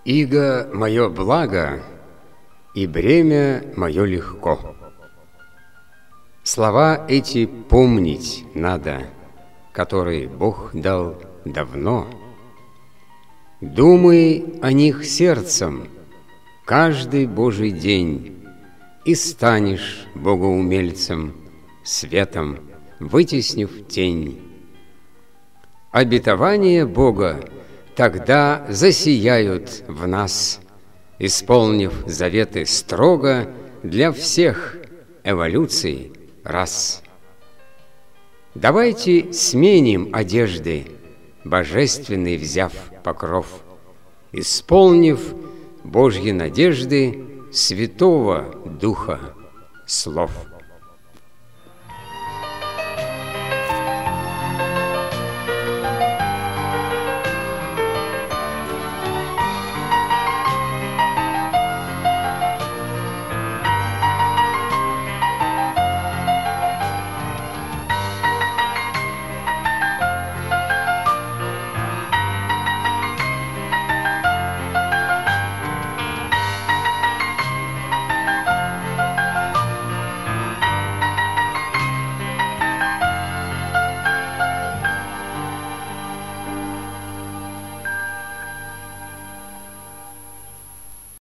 Иго мое благо, и бремя мое легко. Слова эти помнить надо, которые Бог дал давно. Думай о них сердцем каждый Божий день, и станешь богоумельцем, светом вытеснив тень. Обетования Бога тогда засияют в нас, исполнив заветы строго для всех эволюций рас. Давайте сменим одежды, божественный взяв покров, исполнив Божьи надежды Святого Духа слов.